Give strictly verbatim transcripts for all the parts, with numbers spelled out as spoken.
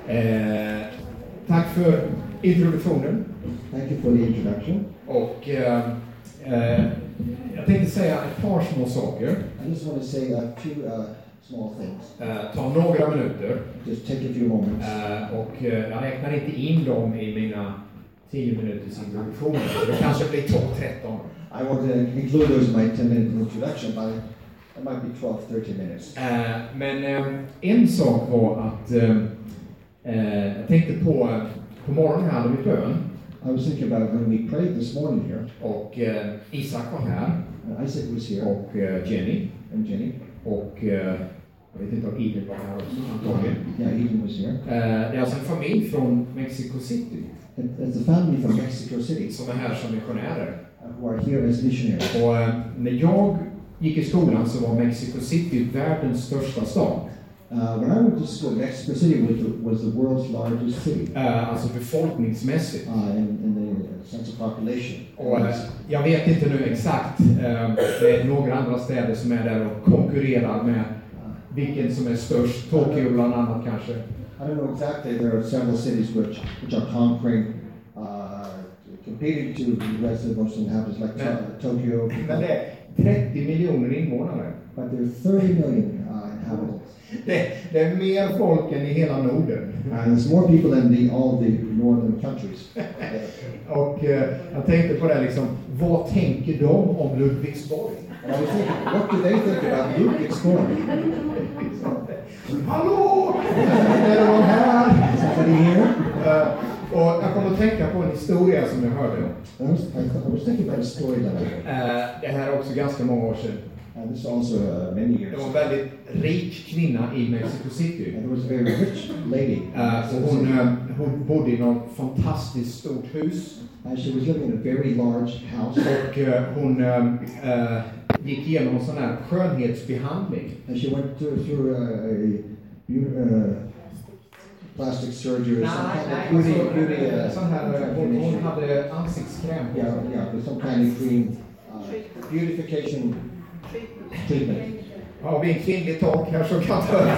Eh, tack för introduktionen. Thank you for the introduction. Och eh, eh, jag tänkte säga ett par små saker. I just want to say a few uh, small things. Eh, ta några minuter. Just take a few moments. Eh, och eh, jag räknar inte in dem i mina tio minuters introduktioner. Så det kanske blir tolv tretton. I want to include those in my ten minute introduction, but it might be twelve thirty minutes. Eh, men eh, en sak var att eh, eh, jag tänkte på, på morgonen hade vi bön. I was thinking about when we prayed this morning here. Och eh, Isak var här. Uh, Isaac was here. Och eh, Jenny. And Jenny. Och eh, jag vet inte om Eden var här också antagligen. Yeah, Eden was here. Eh, det är alltså en familj från Mexico City. It, it's a family from Mexico City. Som är här som missionärer. Uh, who are here as missionaries. Och eh, när jag gick i skolan så var Mexico City världens största stad. Uh, when I went to school, Mexico City was the, was the world's largest city. Uh, alltså befolkningsmässigt. Uh, in, in the sense of population. Och uh, jag vet inte nu exakt, uh, det är några andra städer som är där och konkurrerar med vilken som är störst. Tokyo bland annat kanske. I don't know exactly. There are several cities which which are conquering, uh, competing to the rest of the most inhabitants, like to- Tokyo. Men det är trettio miljoner invånare. But there are thirty million uh, inhabitants. Det, det är mer folk än i hela Norden. And there's more people than the, all the northern countries. Och uh, jag tänkte på det liksom, vad tänker de om Ludwigsborg? And I was thinking, what do they think about Ludwigsborg? Hallå! Är det någon här? Somebody here? Uh, och jag kommer att tänka på en historia som jag hörde. I was, I, thought, I was thinking about a story that I heard. Uh, det här är också ganska många år sedan. And this is also uh, many years. Det var en väldigt rik kvinna i Mexico City. And there was a very rich lady. Uh, och hon, uh, hon bodde i något fantastiskt stort hus. And she was living in a very large house. Och uh, hon uh, uh, gick igenom en sån här skönhetsbehandling. And she went through, through a, a uh, plastic surgery or some kind of beauty, beauty uh, sån här, hon, hon hade ansiktskräm. yeah, yeah, with some kind of cream uh, beautification treatment. Har vi en kvinnlig tolk här som kan ta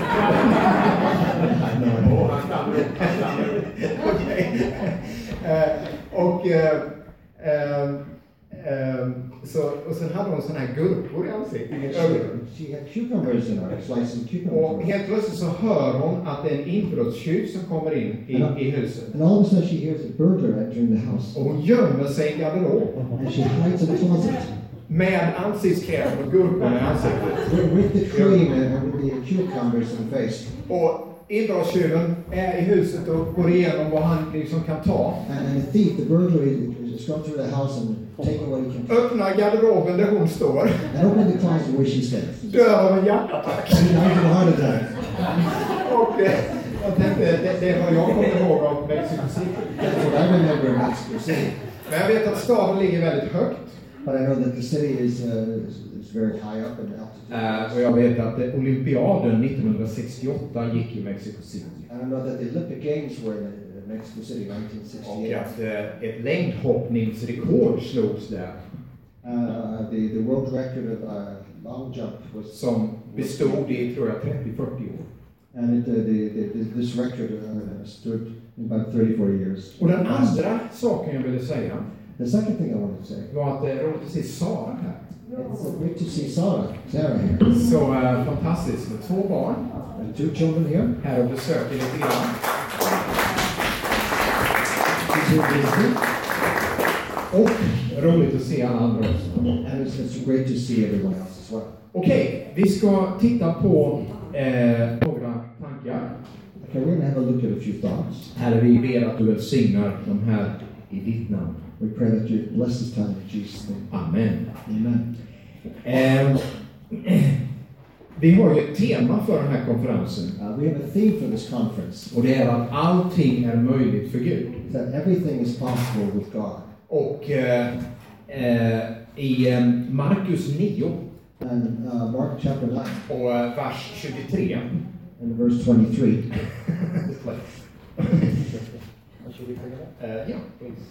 Okej. Och uh, um, um, så, och sen hade hon sån här gurkor i ansiktet i ögonen. She had cucumbers in her, sliced Och cucumbers. helt plötsligt så hör hon att det är en inbrottstjuv som kommer in i, i huset. And all of a sudden she hears a burglar entering the house. Och hon gömmer sig i garderob. And she hides in the closet. Med ansiktskräm och gurkorna i ansiktet. With, with the cream and with the cucumbers in the face. Och inbrottstjuven är i huset och går igenom vad han liksom kan ta. And, and the thief, the burglar, is going through the house and taking what he can. Öppnar garderoben där hon står. And open the closet where she stands. Dör av en hjärtattack. She died of a heart attack. Och eh, jag tänkte, det, det har jag kommit ihåg av Mexico City. That's what I remember in Mexico City. Men jag vet att staden ligger väldigt högt. But I know that the city is, uh, is, is very high up in altitude. Uh, och jag vet att eh, olympiaden nittonhundrasextioåtta gick i Mexico City. And I know that the Olympic Games were in uh, Mexico City nineteen Och sixty-eight. att eh, ett längdhoppningsrekord slogs där. Uh, the, the world record of uh, long jump was... Som bestod i, tror jag, trettio fyrtio år. And it, uh, the, the, this record uh, stood in about thirty, forty years. Och den andra saken jag ville säga The second thing I wanted to say, var att det är roligt att se Sara här. it's great to see Sarah, Sarah here. Så uh, fantastiskt med två barn. And two children here. Här och besöker lite grann. She's here visiting. Och roligt att se alla andra också. And it's, it's great to see everyone else as well. Okej, vi ska titta på eh, några tankar. Okay, we're going to have a look at a few thoughts. Herre, vi ber att du välsignar de här i ditt namn. We pray that you bless this time in Jesus' name. Amen. Amen. Eh, vi har ju ett tema för den här konferensen. Uh, we have a theme for this conference. Och det är att allting är möjligt för Gud. That everything is possible with God. Och eh, eh, i eh, Markus nio And uh, Mark chapter nine och eh, vers tjugotre. and verse twenty-three. Uh, yeah, please.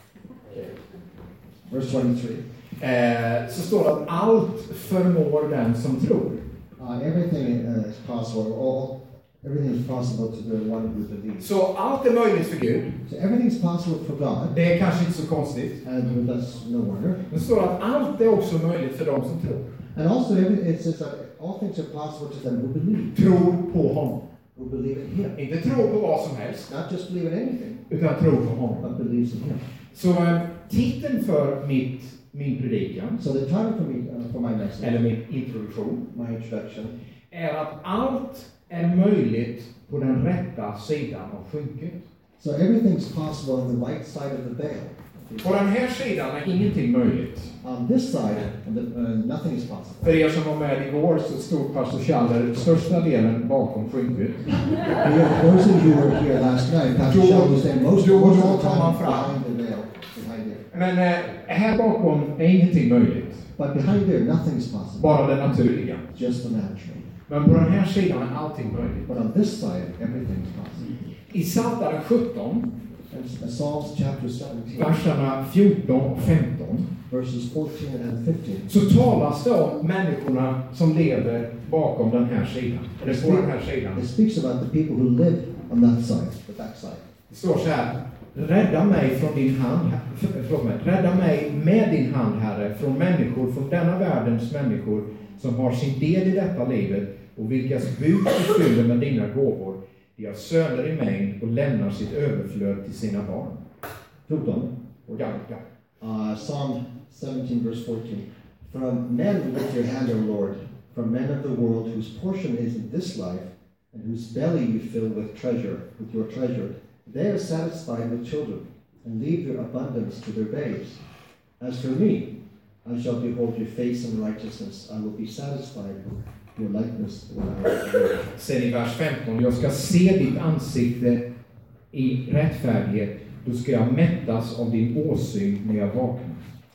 Verse twenty-three. Eh, så står det att allt förmår den som tror. Uh, everything uh, is possible. All Everything is possible to the one who believes. Så allt är möjligt för Gud. So everything's possible for God. Det är kanske inte så konstigt. And that's no wonder. Det står att allt är också möjligt för dem som tror. And also every, it says that all things are possible to them who believe. Tror på honom. Who believe in him. Inte tro på vad som helst. Not just believe in anything. Utan tro på honom. But believes in him. Så äh, titeln för mitt, min predikan. So the title for me, uh, for my message. Eller min introduktion. My introduction. Är att allt är möjligt på den rätta sidan av skynket. So everything's possible on the right side of the veil. På den här sidan är ingenting möjligt. On this side, the, uh, nothing is possible. För er som var med igår så stod pastor Schaller största delen bakom skynket. Those of you who were here last night, Pastor Schaller was saying most, då, most då of the kom han time fram. behind the veil. Behind there. Men eh, här bakom är ingenting möjligt. But behind there, nothing is possible. Bara det naturliga. Just the natural. Men på den här sidan är allting möjligt. But on this side, everything is possible. I Psaltaren sjutton, And Psalms chapter seventeen, verserna fjorton och femton, verses fourteen and fifteen. så talas det om människorna som lever bakom den här sidan. Eller på den här sidan. It speaks about the people who live on that side, the back side. Det står så här: rädda mig från din hand, förlåt mig, rädda mig med din hand, Herre, från människor, från denna världens människor som har sin del i detta livet och vilkas bud du fyller med dina gåvor. De har söner i mängd och lämnar sitt överflöd till sina barn. fjorton. Och ja, ja. Uh, Psalm seventeen, verse fourteen. From men lift your hand, O Lord, from men of the world whose portion is in this life, and whose belly you fill with treasure, with your treasure. They are satisfied with children, and leave their abundance to their babes. As for me, I shall behold your face in righteousness. I will be satisfied with your likeness when I live. Sen i vers femton: jag ska se ditt ansikte i rättfärdighet, då ska jag mättas av din åsyn när jag vaknar.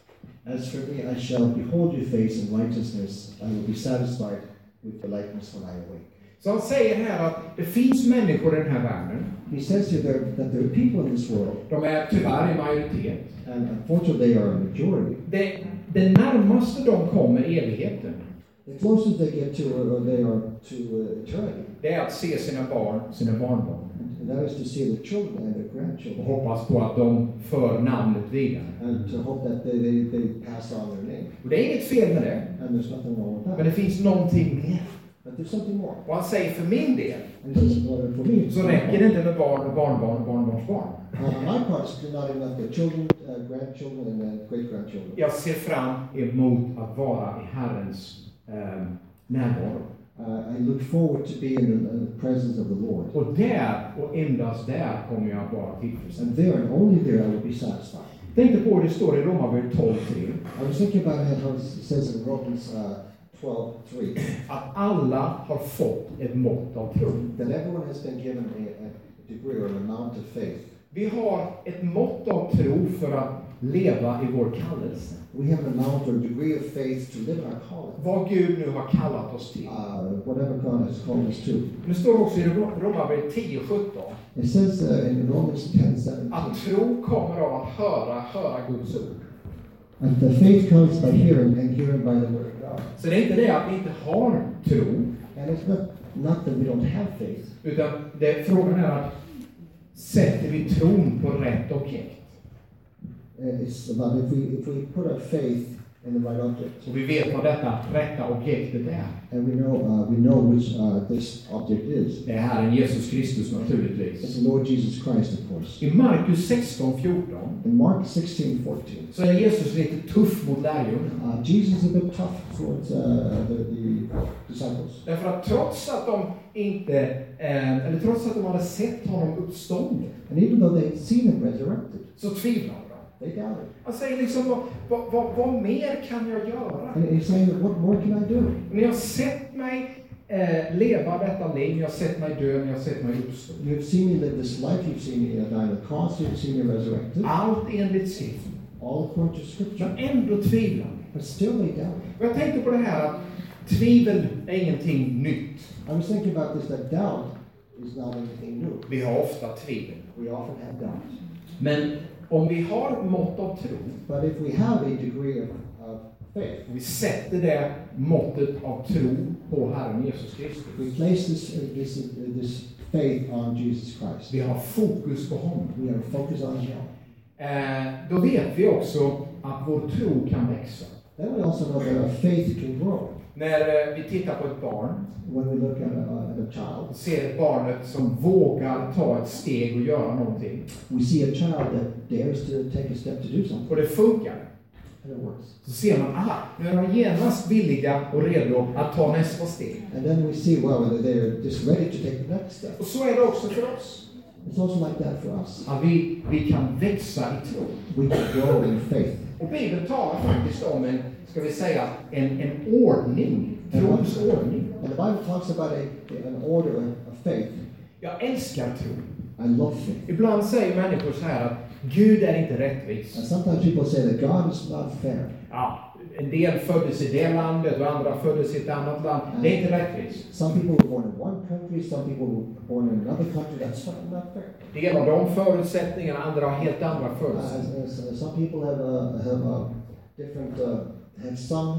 As for me, I shall behold your face in righteousness. I will be satisfied with your likeness when I awake. Så han säger här att det finns människor i den här världen. He says here there, that there are people in this world, De är tyvärr i majoritet. and unfortunately they are a majority. Det, det närmaste de kommer evigheten, The closer they get to, or they are to uh, eternity, det är att se sina barn, sina barnbarn. and that is to see the children and their Och grandchildren, hoppas på att de för namnet vidare. and to hope that they, they, they pass on their name. Och det är inget fel med det. And there's nothing wrong with Men that. det finns någonting mer. But there's something more. Och han säger för min del, And he says, well, for me, så räcker det inte med barn och barnbarn och barnbarnsbarn. uh, on my part, it's not enough. The children, uh, grandchildren, and uh, great-grandchildren. Jag ser fram emot att vara i Herrens eh, närvaro. Uh, I look forward to be in the, in the presence of the Lord. Och där, och endast där, kommer jag att vara tillfredsställd. And there, and only there, I will be satisfied. Tänkte på det står i Romarbrevet tolv tre. I was thinking about how it says in Romans uh, twelve three, Att alla har fått ett mått av tro. that everyone has been given a, a degree or an amount of faith. Vi har ett mått av tro för att leva i vår kallelse. We have an amount or degree of faith to live in our calling. Vad Gud nu har kallat oss till. Uh, whatever God has called us to. Det står också i Romarbrevet tio sjutton. It says uh, in Romans ten seventeen, Att tro kommer av att höra, höra Guds ord. and the faith comes by hearing, and hearing by the word of God. Så det är inte det att vi inte har tro. And it's not, not that we don't have faith, Utan det, frågan är att sätter vi tron på rätt objekt? uh, it's about if we, if we put our faith in the right object. Och vi vet vad detta rätta objektet är. And we know, uh, we know which uh, this object is. Det är Herren Jesus Kristus naturligtvis. It's the Lord Jesus Christ, of course. I Markus sexton fjorton In Mark sixteen fourteen, så är Jesus lite tuff mot lärjungarna. uh, Jesus is a bit tough towards uh, the, the disciples. Därför att trots att de inte, eh, eller trots att de hade sett honom uppstånden, And even though they had seen him resurrected, så tvivlade de. they doubted. Han säger liksom, vad, vad, vad, vad mer kan jag göra? And he's saying, what more can I do? Ni har sett mig eh, leva detta liv, ni har sett mig dö, ni har sett mig uppstå. You have seen me live this life, you've seen me die on the cross, you've seen me resurrected. Allt enligt skriften. All according to Scripture. Men ändå tvivlar ni. But still they doubted. Och jag tänkte på det här att tvivel är ingenting nytt. I was thinking about this, that doubt is not anything new. Vi har ofta tvivel. We often have doubt. Men om vi har mått av tro, But if we have a degree of, of faith. Vi sätter det måttet av tro på Herren Jesus Kristus. We place this, uh, this, uh, this faith on Jesus Christ. Vi har fokus på honom. We are focused on Him. Eh, då vet vi också att vår tro kan växa. Then we also know that our faith can grow. När eh, vi tittar på ett barn, When we look at a, at a child, och ser barnet som vågar ta ett steg och göra någonting. we see a child that dares to take a step to do something, Och det funkar. and it works. Så ser man, aha, nu är de genast villiga och redo att ta nästa steg. And then we see, well, that they're just ready to take the next step. Och så är det också för oss. It's also like that for us. Att vi, vi kan växa i tro. We can grow in faith. Och Bibeln talar faktiskt om en, ska vi säga, en, en ordning. Trons ordning. And the Bible talks about a, an order of faith. Jag älskar tro. I love faith. Ibland säger människor så här att Gud är inte rättvis. And sometimes people say that God is not fair. Ja, en del föddes i det landet och andra föddes i ett annat land. Det är inte rättvist. Some people were born in one country, some people were born in another country. That's not fair. Del av de förutsättningarna, andra har helt andra Uh, förutsättningar. as- as- some people have uh, have uh, different uh, have some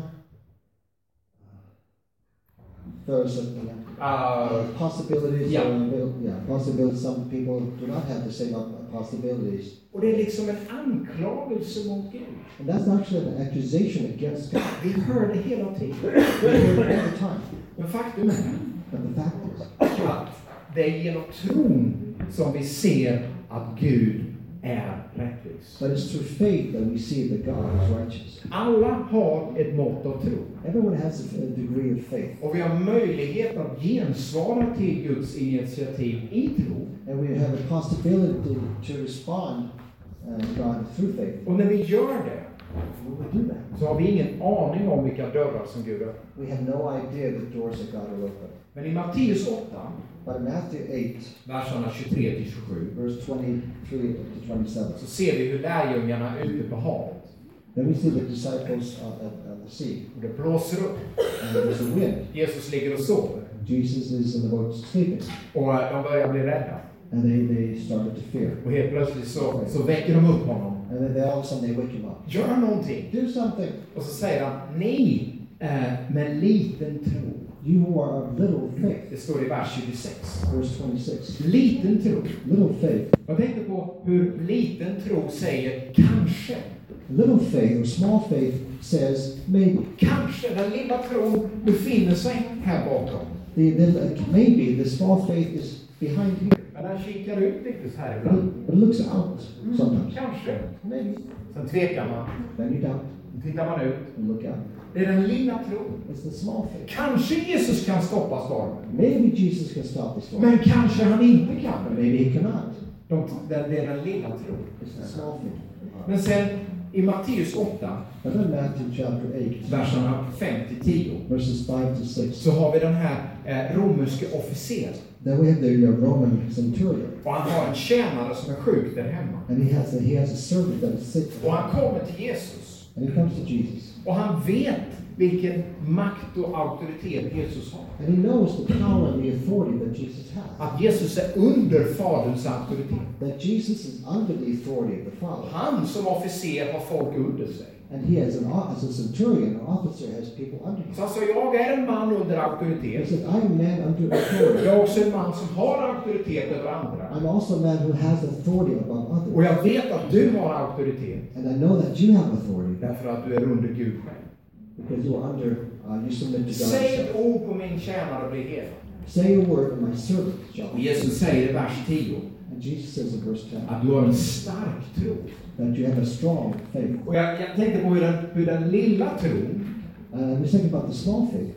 förutsättningar. Uh, Possibilities. Yeah. Uh, will- yeah, possibilities. Some people do not have the same uh, possibilities. och det är liksom en anklagelse mot Gud. And that's actually an accusation against God. Vi hör det hela tiden. We hear it all the time. Men faktum är But the fact is, att det är genom tron som vi ser att Gud är rättvis. but it's through faith that we see that God is righteous. Alla har ett mått av tro. Everyone has a, a degree of faith. Och vi har möjlighet att gensvara till Guds initiativ i tro. And we have a possibility to respond uh, to God through faith. Och när vi gör det When we do that, så har vi ingen aning om vilka dörrar som Gud öppnar. we have no idea the doors that God will open. Men i Matteus åtta, But in Matthew eight, verserna tjugotre till tjugosju, verse twenty-three to twenty-seven, så ser vi hur lärjungarna är ute på havet. then we see the disciples on, on, on the sea, Och det blåser upp. and there's a wind. Jesus ligger och sover. Jesus is in the boat sleeping, Och eh, de börjar bli rädda. and they, they started to fear. Och helt plötsligt så, så väcker de upp honom. And then they, all of a sudden they wake him up. Gör någonting. Do something. Och så säger han, ni eh, med liten tro. You who are of little faith. Det står i vers tjugosex. Verse twenty-six. Liten tro. Little faith. Jag tänkte på hur liten tro säger kanske. Little faith, or small faith, says maybe. Kanske den lilla tron befinner sig här bakom. The, the, uh, maybe the small faith is behind here. Men den kikar ut lite så här But ibland. it, but it looks out sometimes. Kanske. Maybe. Sen tvekar man. Then you doubt Då tittar man ut. and look out. Det är den lilla tron. It's the small faith. Kanske Jesus kan stoppa stormen. Maybe Jesus can stop the storm. Men kanske han inte kan. But maybe he cannot. De, det det är den lilla tron. It's the small faith. Men sen i Matteus åtta, But then Matthew chapter eight, verserna fem till tio, verses five to six. så har vi den här eh, romerske officeren. Then we have the uh, Roman centurion. Och han har en tjänare som är sjuk där hemma. And he has a, he has a servant that is sick. Och han kommer till Jesus. And he comes to Jesus. Och han vet vilken makt och auktoritet Jesus har. And he knows the power and the authority that Jesus has. Att Jesus är under Faderns auktoritet. That Jesus is under the authority of the Father. Han som officer har folk under sig. And he has an o- as a centurion, an officer has people under him. Så alltså, jag är en man under He auktoritet. says, I'm a man under authority. Jag är också en man som har auktoritet över andra. I'm also a man who has authority above Och others. jag vet att du har auktoritet. And I know that you have authority Därför att du är under Gud själv. because you are under, uh, you submit to God. Säg yourself. ett ord på min tjänare blir helad. Say a word and my servant shall Och be Jesus säger i vers tio And Jesus says in verse ten att du har en stark tro. that you have a strong faith. Och jag, jag tänkte på hur den, hur den lilla tron, Uh, we're thinking about the small faith.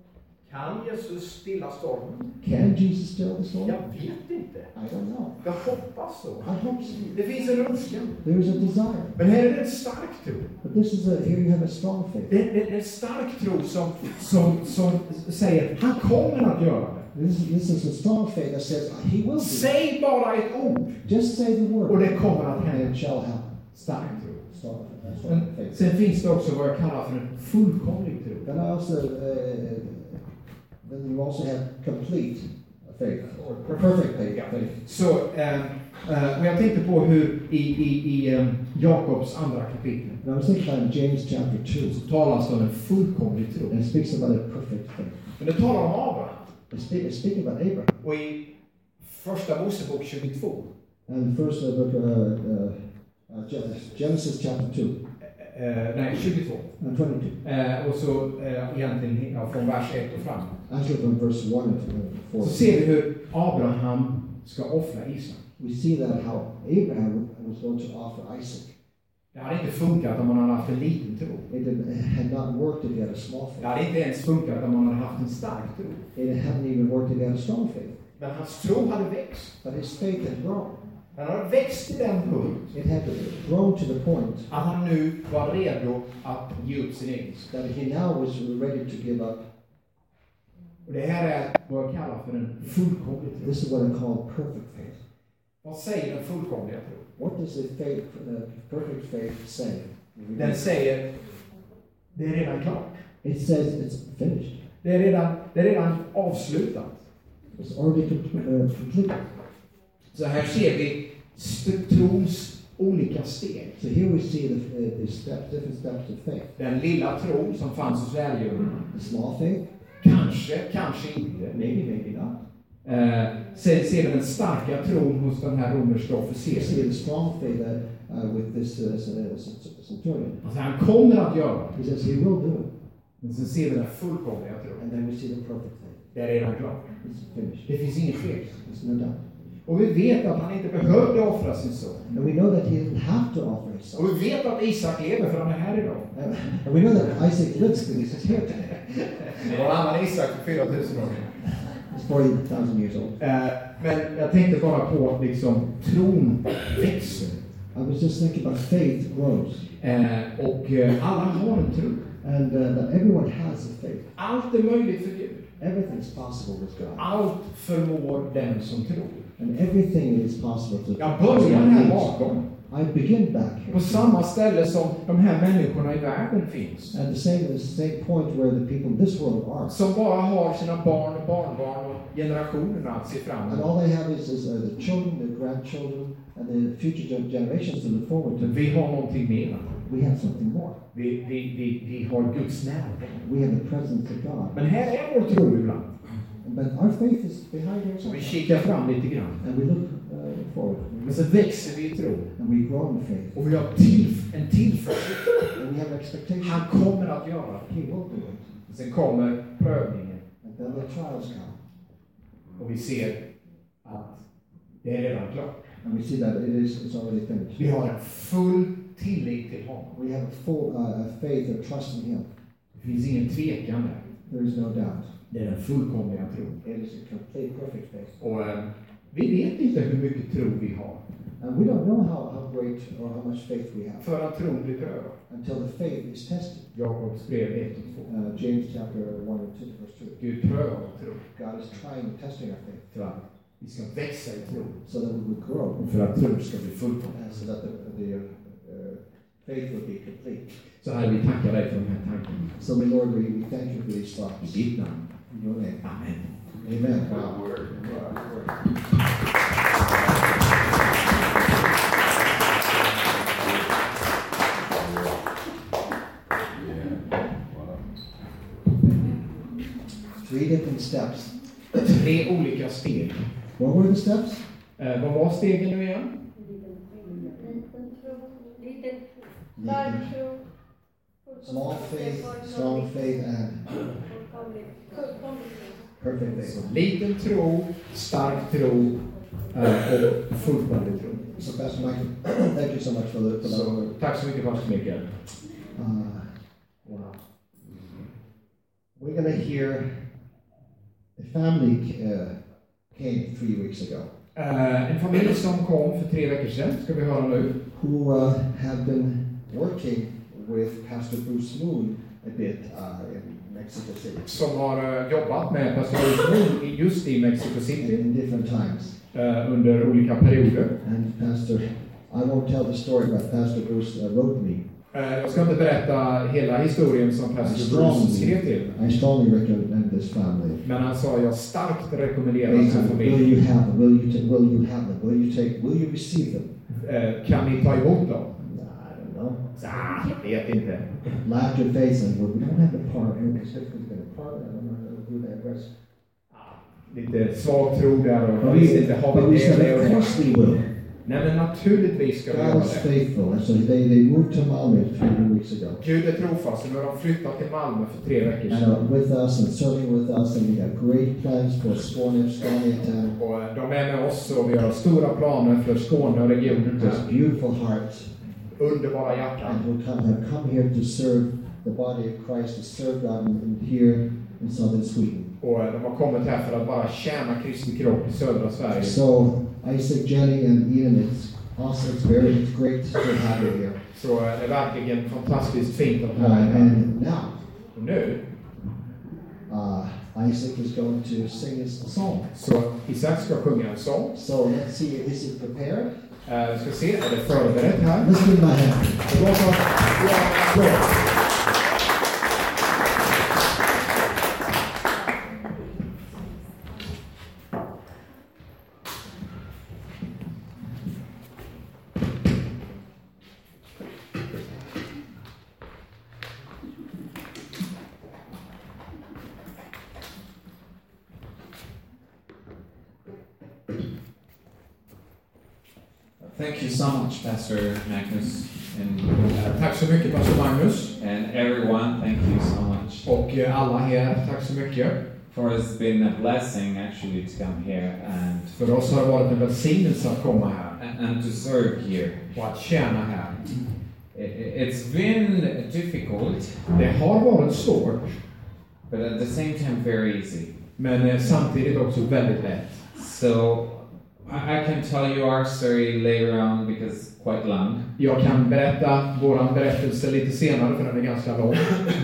kan Jesus stilla stormen? Can Jesus still the storm? Jag vet inte. I don't know. Jag hoppas så. I hope so. Det finns en önskan. There is a desire. Men här är det en stark tro. But this is a, here you have a strong faith. Det, det, det är en stark tro som, som, som säger han kommer att göra det. This, this is a strong faith that says uh, he will do it. Säg bara ett ord Just say the word och det kommer att and hända. it shall happen. Stark tro. Strong, Men strong faith. sen finns det också vad jag kallar för en fullkomlig tro. Then I also, uh, then you also have complete faith, or perfect faith. Ja. faith. Så, eh, eh, och jag tänkte på hur i, i, i eh, Jakobs andra kapitel And I was thinking about James chapter two. så talas det om en fullkomlig tro. And it speaks about a perfect faith. Men det talar om Abraham. It speaks it's speaking about Abraham. Och i första Mosebok tjugotvå, And first, uh, look, uh, uh, uh, Genesis chapter two, eh, nej tjugotvå, uh, twenty-two. eh, och så eh, egentligen ja, från vers ett och framåt. Actually, from verse one to four. Så ser vi hur Abraham ska offra Isak. We see that how Abraham was going to offer Isaac. Det hade inte funkat om man hade haft en liten tro. It did, had not worked if he had a small Det faith. hade inte ens funkat om man hade haft en stark tro. It hadn't even worked if he had a strong faith. Men hans tro hade växt. But his faith had grown. Han hade växt till den punkt It had grown to the point att han nu var redo att ge upp sin egen sak. that he now was ready to give up. Och det här är vad jag kallar för en fullkomlig tro. This is what I call perfect faith. Vad säger den fullkomliga tro? What does the faith, uh, perfect faith say? Den säger, det är redan klart. It says it's finished. Det är redan, det är redan avslutat. It's already com- uh, completed. Så här ser vi st- trons olika steg. So here we see the, uh, the steps, different steps of faith. Den lilla tron som fanns hos lärjungarna. The small faith, Kanske, kanske inte. maybe, maybe not. Eh, sen ser vi den starka tron hos den här romerska You see officeren. the strong faith that, uh, with this uh, centurion. Alltså han kommer att göra det. He says he will do it. Men sen ser vi den fullkomliga tron. And then we see the perfect faith. Det är redan klart. It's finished. Det finns inget fel. There's no doubt. Och vi vet att han inte behövde offra sin son. And we know that he didn't have to offer his son. Och vi vet att Isak lever för han är här idag. And and we know that Isaac lives because he's here today. Det var en annan Isak för fyra tusen år. He's forty thousand years old. Eh, men jag tänkte bara på att liksom tron växer. I was just thinking about faith grows. Eh, och eh, alla har en tro. And uh, that everyone has a faith. Allt är möjligt för Gud. Everything's possible with God. Allt förmår den som tror. And everything is possible to Jag börjar här bakom. I begin back here. På samma ställe som de här människorna i världen finns. At the same, the same point where the people in this world are. Som bara har sina barn och barnbarn och generationerna att se fram And emot. all they have is, is uh, the children, the grandchildren, and the future gen- generations to look forward to. Men vi har någonting mer. We have something more. Vi, vi, vi, vi har Guds närvaro. We have the presence of God. Men här är vår tro ibland. But our faith is behind here. Så vi kikar fram lite grann. And we look uh, forward. Men så växer vi i tro. And we grow in faith. Och vi har tillf- en tillförsikt. And we have expectation. Han kommer att göra det. He will do it. Sen kommer prövningen. And then the trials come. Och vi ser att det är redan klart. And we see that it is it's already finished. Vi har en full tillit till honom. We have a full uh, faith and trust in Him. Det finns ingen tvekan där. There is no doubt. Det är den fullkomliga tron. It is a complete, perfect faith. Och eh, vi vet inte hur mycket tro vi har. And we don't know how, how great or how much faith we have För att tron blir prövad. until the faith is tested. Jakobs brev ett och två. Uh, James chapter one and two, verse two. Gud prövar vår tro. God is trying and testing our faith För att vi ska växa i tro. so that we will grow, Och för att tron ska bli fullkomlig. and so that the, the uh, uh, faith will be complete. Så här vi tackar dig för de här tankarna. So, my Lord, we, we thank you for these I thoughts. ditt namn. In your name. Amen. Amen. Wow. Three different steps. Tre olika steg. What were the steps? Eh, vad var stegen nu igen? Small faith, strong faith, and perfect faith. Så liten tro, stark tro eh, och fullkomlig tro. So, Pastor Michael, thank you so much for, the, for that Så word. tack så mycket Pastor Mikael. Uh, wow. We're going to hear a family uh, came three weeks ago Eh, en familj som kom för tre veckor sedan ska vi höra nu. who uh, have been working with Pastor Bruce Moon a bit uh, in Mexico City Som har eh, jobbat med Pastor Moon i- just i Mexico in, City in different times. eh, under olika perioder. And Pastor, I won't tell the story, but Pastor Bruce uh, wrote me. Eh, jag ska inte berätta hela historien som Pastor Bruce skrev till. I strongly recommend this family. Men han sa, jag starkt rekommenderar den här Basically, will familjen. you have them? Will you, ta- will you have them? Will you take? Will you receive them? Eh, Kan ni ta emot dem? Nah, I don't know. Så, ah, jag vet inte. Laughter face and well, we don't have the part. We expect to get a part. I don't know how to do that. Rest. Lite svag tro där och But jag visste inte, we, har but vi we det said, eller of det? course we will. Nej, men naturligtvis ska vi göra God is det. faithful. And so they, they moved to Malmö a few weeks ago. Gud är trofast och nu har de flyttat till Malmö för tre veckor And sedan. are with us and serving with us, and we have great plans for Skåne, Scania town. Och de är med oss och vi har stora planer för Skåne och regionen. Just beautiful hearts. Underbara hjärtan. And who come, have come here to serve the body of Christ, to serve God in, in here in southern Sweden. Och de har kommit här för att bara tjäna Kristi kropp i södra Sverige. So Isaac, Jenny, and Ian, it's also it's very it's great to have you here. Så det är verkligen fantastiskt fint att Uh, ha er här. and now Och nu uh, Isaac is going to sing us a song. så Isak ska sjunga en sång. So let's see, is it prepared? Uh, ska se, är det förberett här? Let's give my hand. Så låt oss göra en applåd. Thank you so much, Pastor Magnus, and, Uh, tack så mycket, pastor Magnus. and everyone. Thank you so much. Och uh, alla här, tack så mycket. For it's been a blessing actually to come here and För oss har det varit en välsignelse att komma här and, and to serve here. och att tjäna här. It, it's been difficult, Det har varit svårt, but at the same time very easy. men uh, samtidigt också väldigt lätt. So I, I can tell you our story later on because it's quite long. Jag kan berätta våran berättelse lite senare, för den är ganska lång.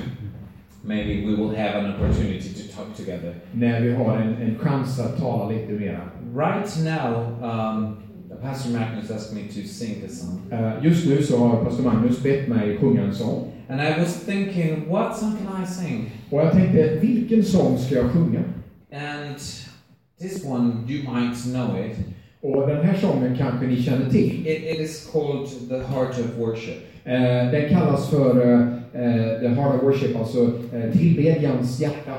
Maybe we will have an opportunity to talk together. När vi har en, en chans att tala lite mera. Right now, um, Pastor Magnus asked me to sing this song. Uh, just nu så har pastor Magnus bett mig sjunga en sång. And I was thinking, what song can I sing? Och jag tänkte, vilken sång ska jag sjunga? And this one, you might know it. Och den här sången kanske ni känner till. It, it is called The Heart of Worship. Uh, den kallas för uh, uh, The Heart of Worship, alltså uh, tillbedjans hjärta.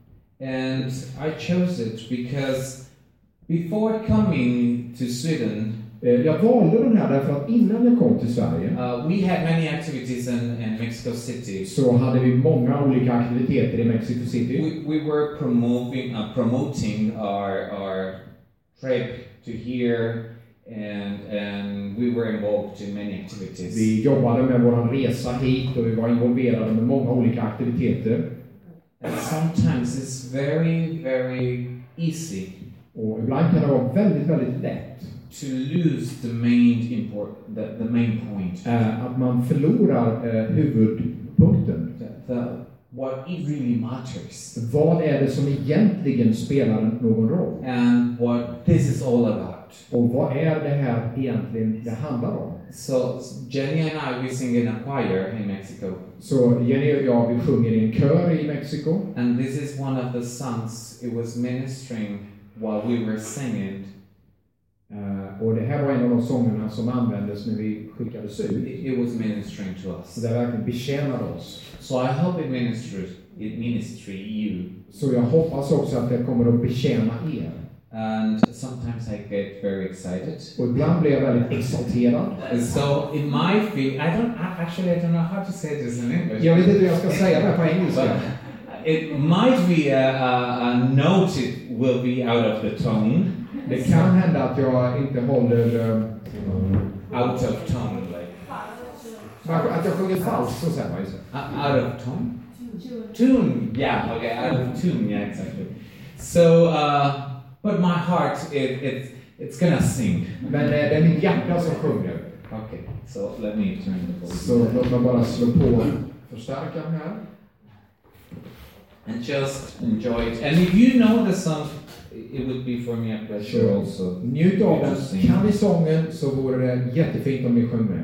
And I chose it because before coming to Sweden, Uh, jag valde den här därför att innan jag kom till Sverige uh, we had many activities in, in Mexico City. så hade vi många olika aktiviteter i Mexico City. We, we were promoting, uh, promoting our, our trip to here, and, and we were involved in many activities. Vi jobbade med vår resa hit och vi var involverade med många olika aktiviteter. And sometimes it's very, very easy Och ibland kan det vara väldigt, väldigt lätt to lose the main import, the, the main point, uh, att man förlorar uh, huvudpunkten. the, the, what it really matters, Vad är det som egentligen spelar någon roll? and what this is all about. Och vad är det här egentligen det handlar om? So Jenny and I, we sing in a choir in Mexico, Så Jenny och jag, vi sjunger i en kör i Mexiko. and this is one of the songs it was ministering while we were singing. Uh, och det här var en av de sångerna som användes när vi skickades ut. It, it was ministering to us. Så det verkligen betjänade oss. So I hope it ministers, it ministry you. Så jag hoppas också att det kommer att betjäna er. And sometimes I get very excited. Och ibland blir jag väldigt exalterad. And so it might be, I don't, I- actually I don't know how to say this in English. Jag vet inte hur jag ska säga det på engelska. But it might be a, a, a note it will be out of the tone. Det kan hända att jag inte håller... Um, Out of tone, like. att jag sjunger falskt, så säger man ju så. Uh, out of tone? Tune, yeah, okay, out of tune, yeah, exactly. So, uh, but my heart, it, it, it's gonna sing. Men eh, det är min hjärta som sjunger. Okay, so let me turn the volume. Så låt mig bara slå på förstärkaren här. And just enjoy it. And if you know the song, it would be for me a pleasure Så also. njut av den. Just sing. Kan ni sången så vore det jättefint om ni sjöng med.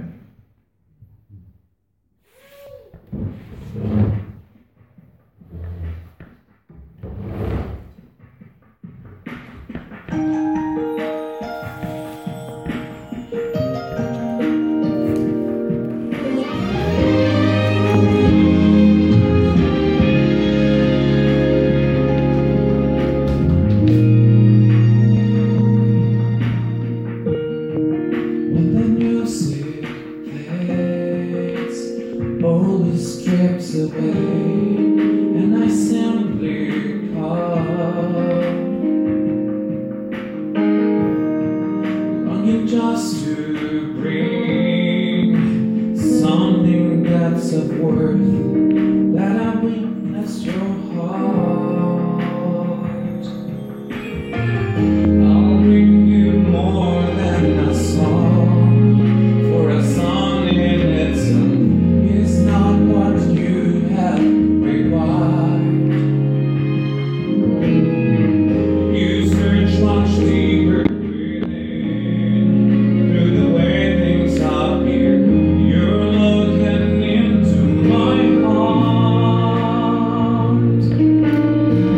nothing just to bring something that's of worth, that I witness your heart. I'll bring you more than a song, for a song in its own is not what you have required. You search much deeper within, through the way things appear. You're looking into my heart.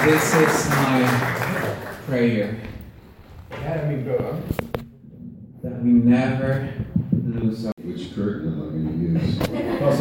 This is my prayer. Det här är min bön. That we never lose our Which curtain am I going to use? Vad